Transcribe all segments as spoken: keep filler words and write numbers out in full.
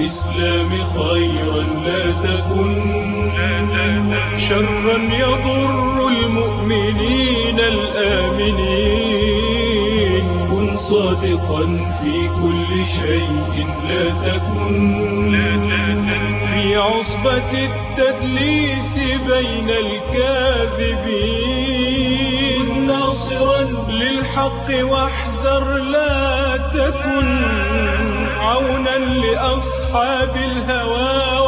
الإسلام خيرا لا تكن شرا يضر المؤمنين الآمنين. كن صادقا في كل شيء لا تكن في عصبة التدليس بين الكاذبين. ناصرا للحق واحذر لا تكن عونا لأصحاب الهوى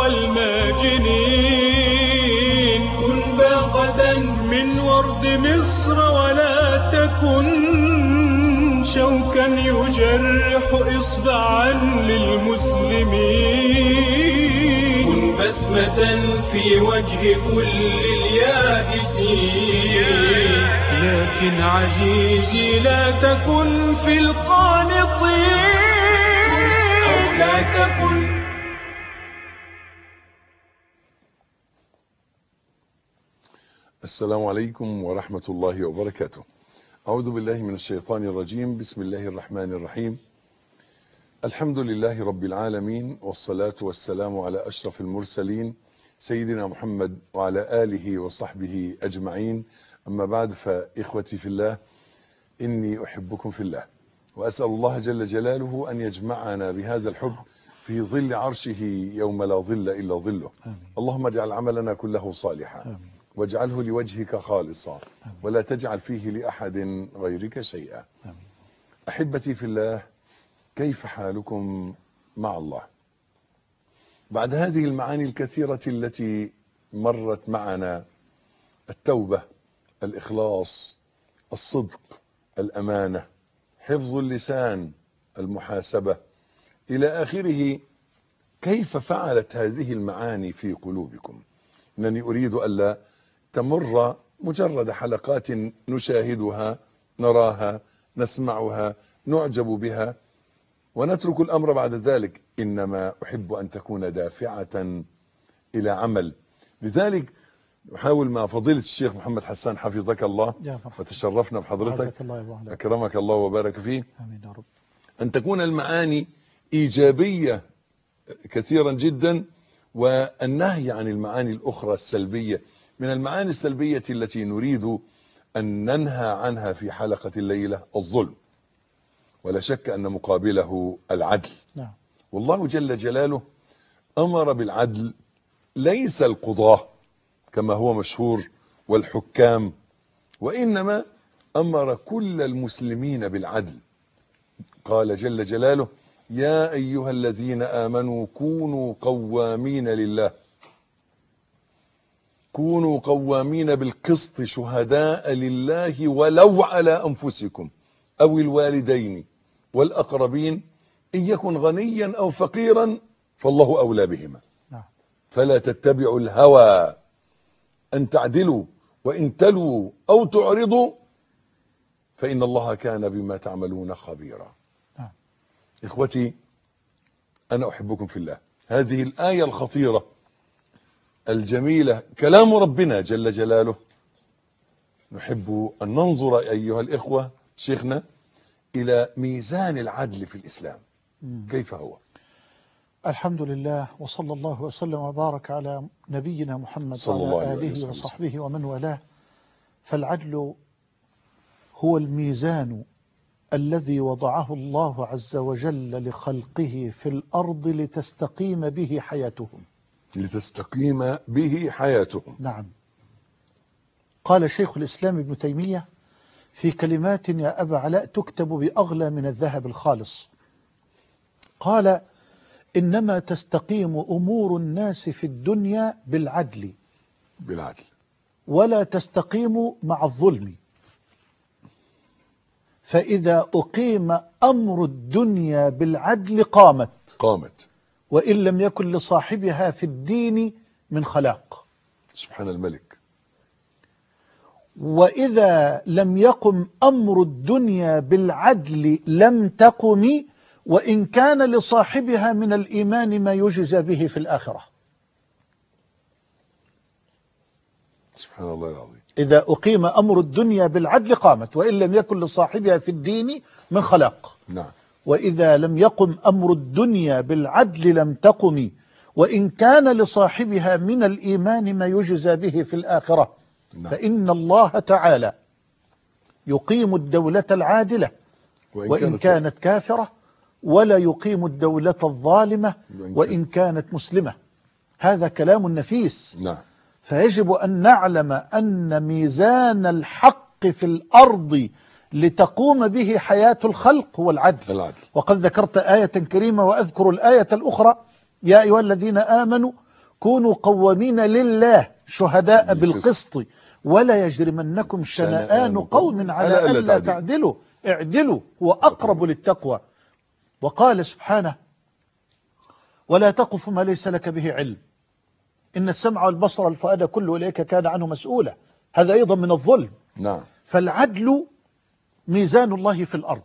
والماجنين. كن باغدا من ورد مصر ولا تكن شوكا يجرح إصبعا للمسلمين. كن بسمة في وجه كل اليائسين، لكن عزيزي لا تكن في القانطين أو لا تكن. السلام عليكم ورحمة الله وبركاته. أعوذ بالله من الشيطان الرجيم. بسم الله الرحمن الرحيم. الحمد لله رب العالمين، والصلاة والسلام على أشرف المرسلين سيدنا محمد وعلى آله وصحبه أجمعين. أما بعد، فإخوتي في الله، إني أحبكم في الله، وأسأل الله جل جلاله أن يجمعنا بهذا الحب في ظل عرشه يوم لا ظل إلا ظله. آمين. اللهم اجعل عملنا كله صالحا، آمين، واجعله لوجهك خالصا، آمين، ولا تجعل فيه لأحد غيرك شيئا. آمين. أحبتي في الله، كيف حالكم مع الله بعد هذه المعاني الكثيرة التي مرت معنا؟ التوبة، الإخلاص، الصدق، الأمانة، حفظ اللسان، المحاسبة، إلى آخره. كيف فعلت هذه المعاني في قلوبكم؟ إنني أريد ألا تمر مجرد حلقات نشاهدها، نراها، نسمعها، نعجب بها ونترك الأمر بعد ذلك، إنما أحب أن تكون دافعة إلى عمل. لذلك نحاول مع فضيلة الشيخ محمد حسان حفظك الله، وتشرفنا بحضرتك، أكرمك الله وبارك فيه، آمين يا رب، أن تكون المعاني إيجابية كثيرا جدا، والنهي عن المعاني الأخرى السلبية. من المعاني السلبية التي نريد أن ننهى عنها في حلقة الليلة الظلم، ولا شك أن مقابله العدل. نعم. والله جل جلاله أمر بالعدل، ليس القضاة كما هو مشهور والحكام، وإنما أمر كل المسلمين بالعدل. قال جل جلاله: يا أيها الذين آمنوا كونوا قوامين لله، كونوا قوامين بالقسط شهداء لله ولو على أنفسكم أو الوالدين والأقربين إن يكن غنيا أو فقيرا فالله أولى بهما. نعم. فلا تتبعوا الهوى أن تعدلوا وإن تلووا أو تعرضوا فإن الله كان بما تعملون خبيرا. نعم. إخوتي، أنا أحبكم في الله. هذه الآية الخطيرة الجميلة كلام ربنا جل جلاله. نحب أن ننظر أيها الإخوة شيخنا إلى ميزان العدل في الإسلام. مم. كيف هو؟ الحمد لله، وصلى الله وسلم وبارك على نبينا محمد صلى الله وعلى عليه آله وسلم. وصحبه ومن والاه. فالعدل هو الميزان الذي وضعه الله عز وجل لخلقه في الأرض لتستقيم به حياتهم. لتستقيم به حياتهم. نعم. قال شيخ الإسلام ابن تيمية في كلمات يا أبا علاء تكتب بأغلى من الذهب الخالص، قال: إنما تستقيم أمور الناس في الدنيا بالعدل، بالعدل، ولا تستقيم مع الظلم. فإذا أقيم أمر الدنيا بالعدل قامت قامت وإن لم يكن لصاحبها في الدين من خلاق. سبحان الملك. وإذا لم يقم أمر الدنيا بالعدل لم تقم وإن كان لصاحبها من الإيمان ما يجزى به في الآخرة. سبحان الله العظيم. إذا أقيم أمر الدنيا بالعدل قامت وإن لم يكن لصاحبها في الدين من خلاق. نعم. وإذا لم يقم أمر الدنيا بالعدل لم تقم، وإن كان لصاحبها من الإيمان ما يجزى به في الآخرة. نعم. فإن الله تعالى يقيم الدولة العادلة وإن, وإن كانت, كانت كافرة، ولا يقيم الدولة الظالمة وإن كانت مسلمة. هذا كلام نفيس. نعم. فيجب أن نعلم أن ميزان الحق في الأرض لتقوم به حياة الخلق هو العدل. العدل. وقد ذكرت آية كريمة وأذكر الآية الأخرى: يا أيها الذين آمنوا كونوا قوامين لله شهداء بالقسط ولا يجرمنكم شنآن قوم على ألا تعدلوا اعدلوا هو أقرب للتقوى. وقال سبحانه: ولا تقف ما ليس لك به علم إن السمع والبصر والفؤاد كل أولئك كان عنه مسؤولا. هذا أيضا من الظلم. نعم. فالعدل ميزان الله في الأرض،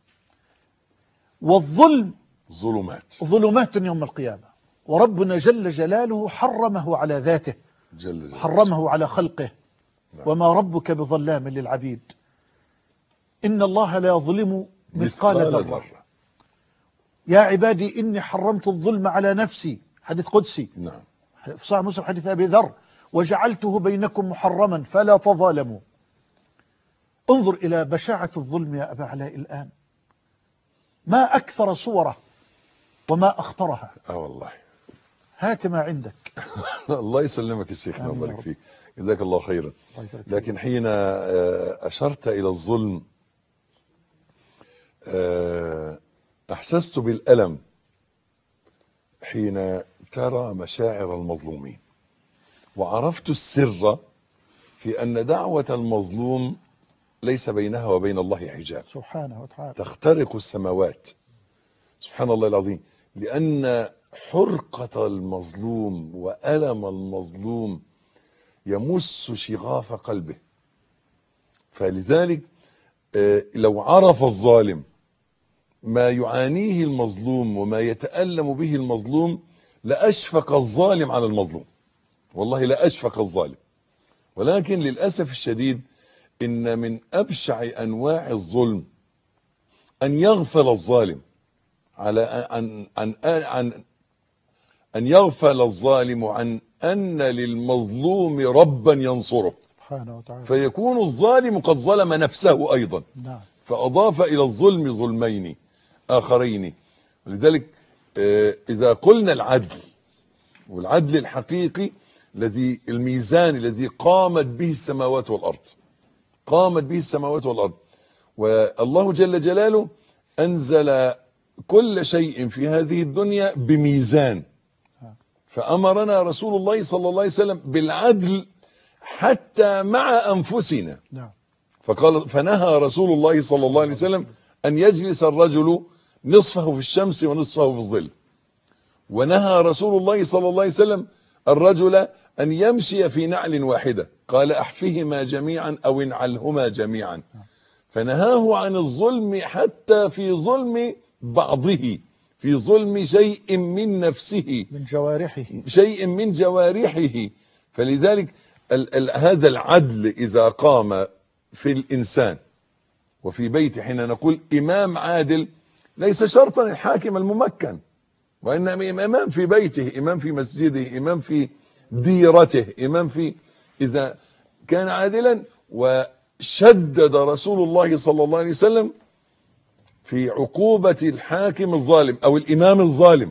والظلم ظلمات ظلمات يوم القيامة. وربنا جل جلاله حرمه على ذاته، جل جلاله. حرمه على خلقه. نعم. وما ربك بظلام للعبيد. إن الله لا يظلم مثقال ذرة. يا عبادي إني حرمت الظلم على نفسي، حديث قدسي. نعم. في صحيح مسلم حديث أبي ذر: وجعلته بينكم محرما فلا تظالموا. انظر إلى بشاعة الظلم يا أبا علاء الآن، ما أكثر صوره وما أخطرها. اه والله. هات ما عندك. الله يسلمك يا شيخنا ويبارك فيك، جزاك الله خيرا. لكن حين أشرت إلى الظلم أحسست بالألم حين ترى مشاعر المظلومين، وعرفت السر في أن دعوة المظلوم ليس بينها وبين الله حجاب سبحانه وتعالى، تخترق السماوات. سبحان الله العظيم. لأن حرقة المظلوم وألم المظلوم يمس شغاف قلبه. فلذلك لو عرف الظالم ما يعانيه المظلوم وما يتألم به المظلوم لأشفق الظالم على المظلوم، والله لأشفق الظالم. ولكن للأسف الشديد إن من أبشع أنواع الظلم أن يغفل الظالم على عن عن عن أن يغفل الظالم عن أن للمظلوم ربا ينصره سبحانه وتعالى، فيكون الظالم قد ظلم نفسه أيضا. نعم. فأضاف إلى الظلم ظلمين آخرين. ولذلك إذا قلنا العدل، والعدل الحقيقي الذي الميزان الذي قامت به السماوات والأرض، قامت به السماوات والأرض، والله جل جلاله أنزل كل شيء في هذه الدنيا بميزان. فأمرنا رسول الله صلى الله عليه وسلم بالعدل حتى مع أنفسنا. نعم. فقال فنهى رسول الله صلى الله عليه وسلم أن يجلس الرجل نصفه في الشمس ونصفه في الظل. ونهى رسول الله صلى الله عليه وسلم الرجل أن يمشي في نعل واحدة، قال أحفهما جميعا أو انعلهما جميعا. فنهاه عن الظلم حتى في ظلم بعضه، في ظلم شيء من نفسه، من جوارحه، شيء من جوارحه. فلذلك ال ال هذا العدل إذا قام في الإنسان وفي بيته، حين نقول إمام عادل ليس شرطا الحاكم الممكن، وإنما إمام في بيته، إمام في مسجده، إمام في ديرته، إمام في، إذا كان عادلا. وشدد رسول الله صلى الله عليه وسلم في عقوبة الحاكم الظالم أو الإمام الظالم.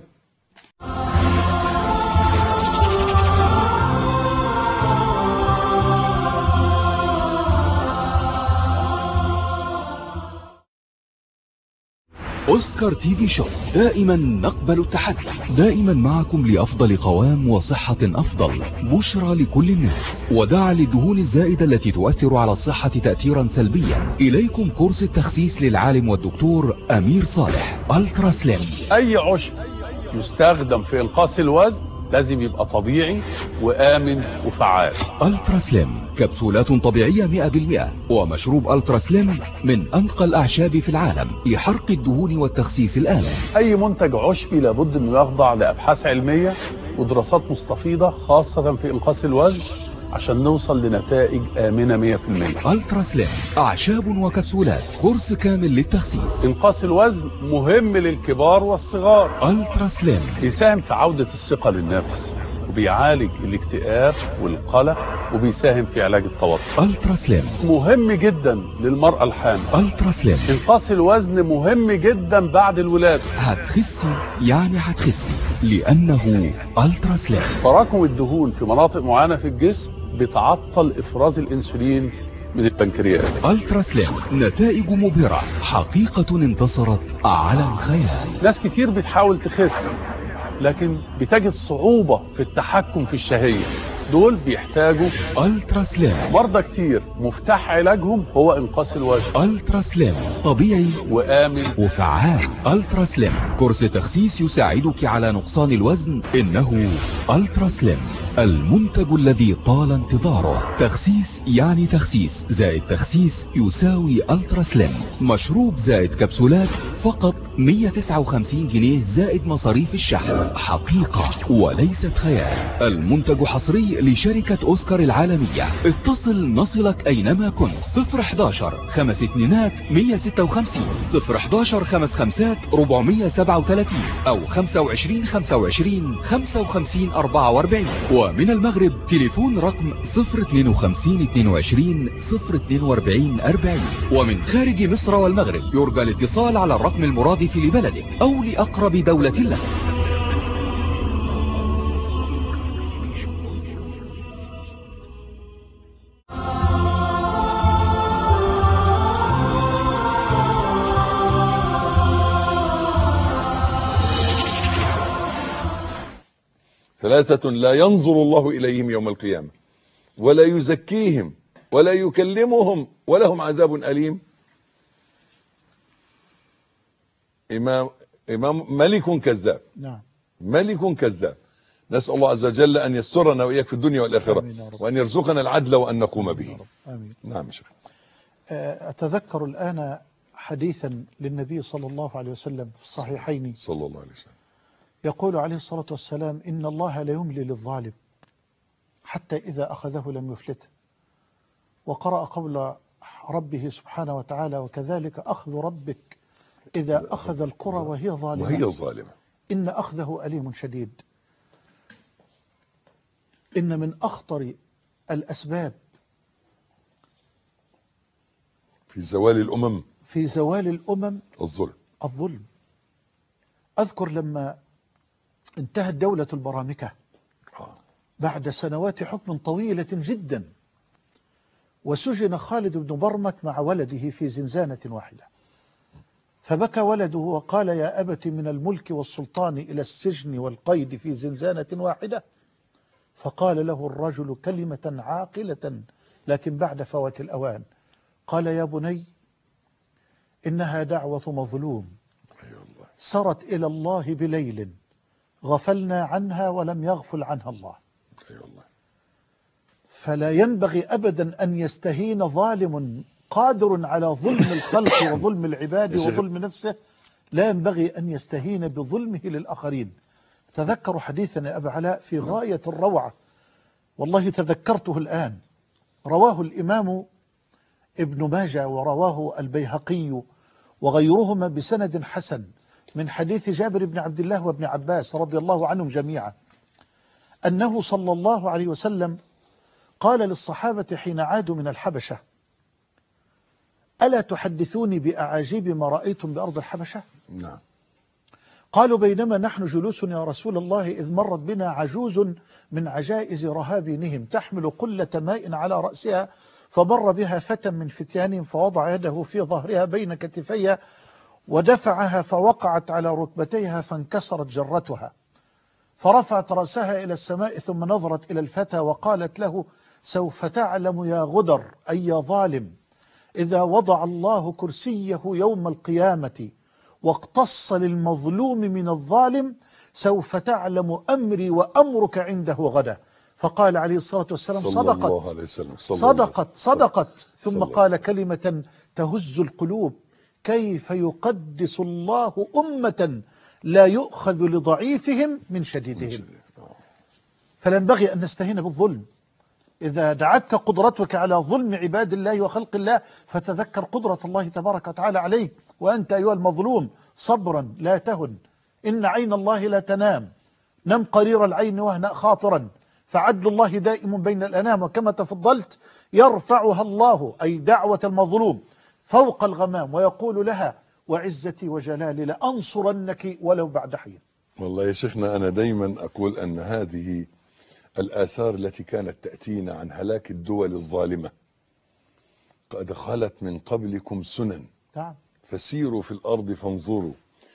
أوسكار تي في شو، دائما نقبل التحدي، دائما معكم لأفضل قوام وصحة أفضل. بشرى لكل الناس، وداعا للدهون الزائدة التي تؤثر على الصحة تأثيرا سلبيا. إليكم كورس التخسيس للعالم والدكتور أمير صالح، ألترا سليم. أي عشب يستخدم في إنقاص الوزن لازم يبقى طبيعي وآمن وفعال. ألترا سليم كبسولات طبيعية مئة بالمئة، ومشروب ألترا سليم من أنقى الأعشاب في العالم لحرق الدهون والتخسيس الآمن. أي منتج عشبي لابد أنه يخضع لأبحاث علمية ودراسات مستفيضة خاصة في إنقاص الوزن عشان نوصل لنتائج آمنة مية في المية. الترا سليم، أعشاب وكبسولات، كورس كامل للتخسيس. إنقاص الوزن مهم للكبار والصغار. الترا سليم بيساهم في عودة الثقة للنفس، وبيعالج الاكتئاب والقلق، وبيساهم في علاج التوتر. الترا سليم مهم جدا للمرأة الحامل. الترا سليم، إنقاص الوزن مهم جدا بعد الولادة. هتخسي يعني هتخسي لأنه الترا سليم. تراكم الدهون في مناطق معينة في الجسم بتعطل إفراز الأنسولين من البنكرياس. الترا سليم، نتائج مبهرة، حقيقة انتصرت على الخيال. ناس كتير بتحاول تخس لكن بتجد صعوبة في التحكم في الشهية، دول بيحتاجوا الترا سليم. مرضى كتير مفتاح علاجهم هو إنقاص الوزن. الترا سليم، طبيعي وآمن وفعال. الترا سليم، كورس تخسيس يساعدك على نقصان الوزن. إنه الترا سليم، المنتج الذي طال انتظاره. تخسيس يعني تخسيس زائد تخسيس يساوي الترا سليم. مشروب زائد كبسولات فقط مية وتسعة وخمسين جنيه زائد مصاريف الشحن. حقيقة وليست خيال. المنتج حصري لشركة أوسكار العالمية. اتصل نصلك أينما كنت. صفر احداشر خمس اتنينات مية ستة وخمسين، صفر احداشر خمس خمسات ربعمية سبعة وتلاتين، أو خمسة وعشرين خمسة وعشرين خمسة وخمسين أربعة وأربعين. ومن المغرب تليفون رقم صفر اتنين وخمسين اتنين وعشرين صفر اتنين وأربعين أربعين. ومن خارج مصر والمغرب يرجى الاتصال على الرقم المرادف لبلدك أو لأقرب دولة لك. ثلاثة لا ينظر الله إليهم يوم القيامة ولا يزكيهم ولا يكلمهم ولهم عذاب أليم. إمام إمام ملك كذاب. نعم. ملك كذاب. نسأل الله عز وجل أن يسترنا وإياك في الدنيا والآخرة، وأن يرزقنا العدل وأن نقوم به. آمين. نعم يا شيخ. أتذكر الآن حديثا للنبي صلى الله عليه وسلم في الصحيحين صلى الله عليه وسلم، يقول عليه الصلاة والسلام: إن الله لا يملي للظالم حتى إذا أخذه لم يفلته. وقرأ قول ربه سبحانه وتعالى: وكذلك أخذ ربك إذا أخذ القرى وهي ظالمة وهي ظالمة إن أخذه أليم شديد. إن من أخطر الأسباب في زوال الأمم في زوال الأمم الظلم. الظلم. أذكر لما انتهت دولة البرامكة بعد سنوات حكم طويلة جدا، وسجن خالد بن برمك مع ولده في زنزانة واحدة، فبكى ولده وقال: يا أبت من الملك والسلطان إلى السجن والقيد في زنزانة واحدة. فقال له الرجل كلمة عاقلة لكن بعد فوات الأوان، قال: يا بني، إنها دعوة مظلوم سرت إلى الله بليل غفلنا عنها ولم يغفل عنها الله. فلا ينبغي أبدا أن يستهين ظالم قادر على ظلم الخلق وظلم العباد وظلم نفسه، لا ينبغي أن يستهين بظلمه للآخرين. تذكروا حديثا يا أبا علاء في غاية الروعة، والله تذكرته الآن. رواه الإمام ابن ماجه ورواه البيهقي وغيرهما بسند حسن من حديث جابر بن عبد الله وابن عباس رضي الله عنهم جميعا، أنه صلى الله عليه وسلم قال للصحابة حين عادوا من الحبشة: ألا تحدثوني بأعاجيب ما رأيتم بأرض الحبشة؟ نعم. قالوا: بينما نحن جلوس يا رسول الله إذ مرت بنا عجوز من عجائز رهابينهم تحمل قلة ماء على رأسها، فمر بها فتى من فتيانهم فوضع يده في ظهرها بين كتفيها ودفعها فوقعت على ركبتيها فانكسرت جرتها، فرفعت رأسها إلى السماء ثم نظرت إلى الفتى وقالت له: سوف تعلم يا غدر أي يا ظالم، إذا وضع الله كرسيه يوم القيامة واقتص للمظلوم من الظالم سوف تعلم أمري وأمرك عنده غدا. فقال عليه الصلاة والسلام: صدقت صدقت صدقت ثم قال كلمة تهز القلوب: كيف يقدس الله أمة لا يؤخذ لضعيفهم من شديدهم. فلا ينبغي أن نستهين بالظلم، إذا دعتك قدرتك على ظلم عباد الله وخلق الله فتذكر قدرة الله تبارك وتعالى عليك. وأنت أيها المظلوم صبرا لا تهن، إن عين الله لا تنام، نم قرير العين واهنأ خاطرا، فعدل الله دائم بين الأنام. وكما تفضلت يرفعها الله أي دعوة المظلوم فوق الغمام ويقول لها وعزتي وجلالي لأنصرنك ولو بعد حين. والله يا شيخنا أنا دايما أقول أن هذه الآثار التي كانت تأتينا عن هلاك الدول الظالمة قد خلت من قبلكم سنن نعم. فسيروا في الأرض فانظروا.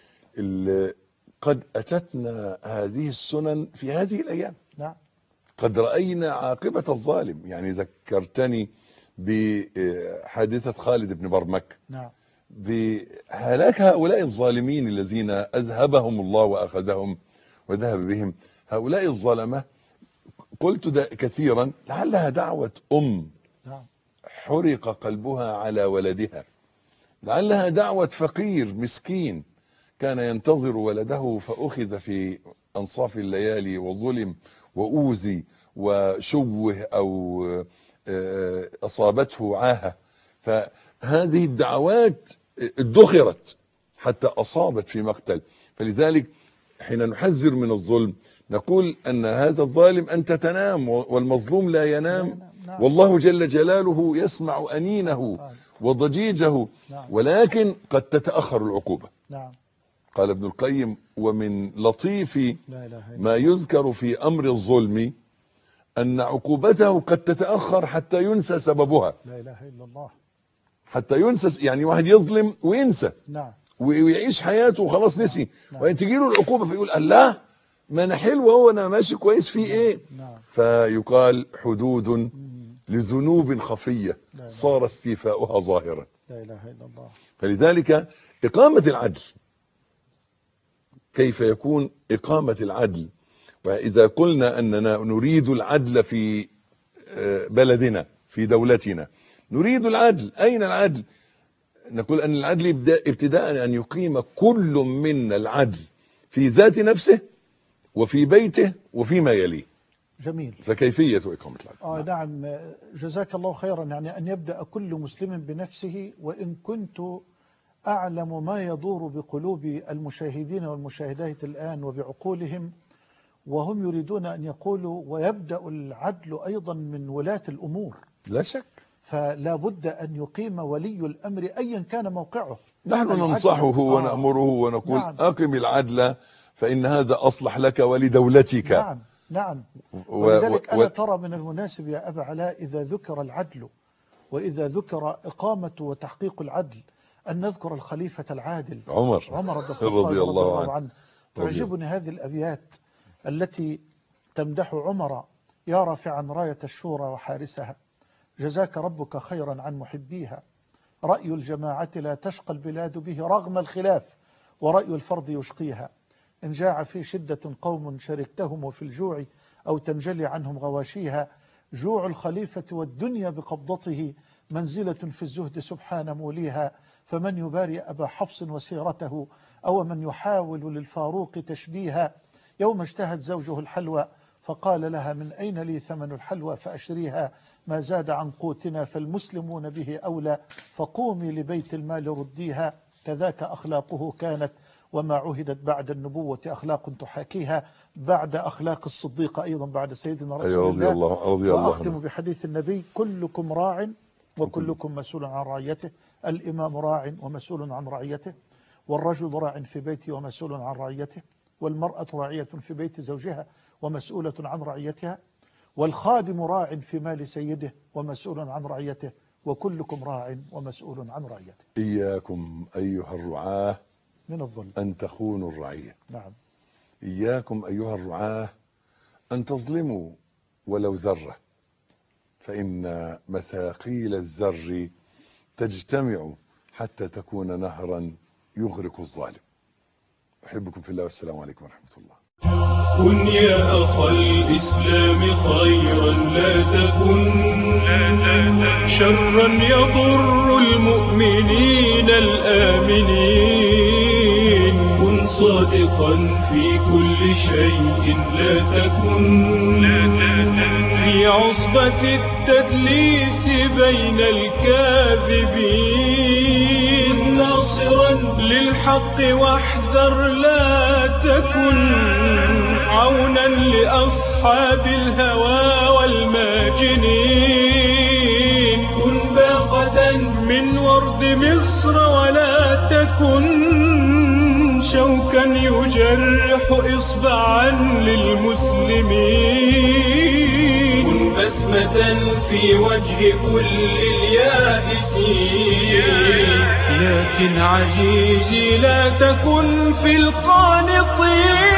قد أتتنا هذه السنن في هذه الأيام. نعم. قد رأينا عاقبة الظالم. يعني ذكرتني بحادثة خالد بن برمك. نعم. بهلاك هؤلاء الظالمين الذين أذهبهم الله وأخذهم وذهب بهم. هؤلاء الظلمة قلت كثيرا لعلها دعوة أم حرق قلبها على ولدها، لعلها دعوة فقير مسكين كان ينتظر ولده فأخذ في أنصاف الليالي وظلم وأوذي وشوه أو أصابته عاهة. فهذه الدعوات ادخرت حتى أصابت في مقتل. فلذلك حين نحذر من الظلم نقول أن هذا الظالم أنت تنام والمظلوم لا ينام، والله جل جلاله يسمع أنينه وضجيجه، ولكن قد تتأخر العقوبة. قال ابن القيم ومن لطيف ما يذكر في أمر الظلم أن عقوبته قد تتأخر حتى ينسى سببها. لا إله إلا الله. حتى ينسى، يعني واحد يظلم وينسى نعم ويعيش حياته وخلاص نسي، وان تجيله العقوبة فيقول الله ما انا حلو هو انا ماشي كويس فيه ايه. نعم. فيقال حدود لذنوب خفية صار استيفاؤها ظاهرا. لا إله إلا الله. فلذلك إقامة العدل، كيف يكون إقامة العدل؟ وإذا قلنا أننا نريد العدل في بلدنا في دولتنا، نريد العدل، أين العدل؟ نقول أن العدل ابتداء أن يقيم كل منا العدل في ذات نفسه وفي بيته وفيما يليه. جميل. فكيفية إقامة العدل؟ آه نعم، جزاك الله خيرا. يعني أن يبدأ كل مسلم بنفسه. وإن كنت أعلم ما يدور بقلوب المشاهدين والمشاهدات الآن وبعقولهم، وهم يريدون أن يقولوا ويبدأ العدل أيضا من ولاة الأمور. لا شك. فلا بد أن يقيم ولي الأمر أيا كان موقعه. نحن ننصحه ونأمره ونقول نعم. أقم العدل فإن هذا أصلح لك ولدولتك. نعم نعم. ولذلك و... أنا ترى من المناسب يا أبا علاء إذا ذكر العدل وإذا ذكر إقامة وتحقيق العدل أن نذكر الخليفة العادل عمر عمر رضي الله عنه, عنه. تعجبني هذه الأبيات التي تمدح عمر: يا رافعا راية الشورى وحارسها، جزاك ربك خيرا عن محبيها، رأي الجماعة لا تشقى البلاد به رغم الخلاف، ورأي الفرد يشقيها، إن جاع في شدة قوم شركتهم في الجوع أو تنجلي عنهم غواشيها، جوع الخليفة والدنيا بقبضته منزلة في الزهد سبحان موليها، فمن يباري أبا حفص وسيرته أو من يحاول للفاروق تشبيها، يوم اجتهد زوجه الحلوى فقال لها من أين لي ثمن الحلوى فأشريها، ما زاد عن قوتنا فالمسلمون به أولى، فقومي لبيت المال رديها، كذاك أخلاقه كانت وما عهدت بعد النبوة أخلاق تحاكيها، بعد أخلاق الصديق أيضا بعد سيدنا رسول أيوة الله. الله رضي الله وأختم عنه بحديث النبي: كلكم راع وكلكم مسؤول عن رعيته، الإمام راع ومسؤول عن رعيته، والرجل راع في بيته ومسؤول عن رعيته، والمرأة راعية في بيت زوجها ومسؤولة عن رعيتها، والخادم راع في مال سيده ومسؤول عن رعيته، وكلكم راع ومسؤول عن رعيته. إياكم أيها الرعاة من الظلم أن تخونوا الرعية. نعم. إياكم أيها الرعاة أن تظلموا ولو ذرة، فإن مثاقيل الزر تجتمع حتى تكون نهرا يغرق الظالم. أحبكم في الله والسلام عليكم ورحمة الله. كن يا أخ الإسلام خيرا لا تكن شرا يضر المؤمنين الآمنين، كن صادقا في كل شيء لا تكن في عصبة التدليس بين الكاذبين ناصرا للحق واحذر لا تكن عونا لأصحاب الهوى والماجنين كن باغة من ورد مصر ولا تكن شوكا يجرح إصبعا للمسلمين كن بسمة في وجه كل اليائسين لكن عزيزي لا تكن في القانطين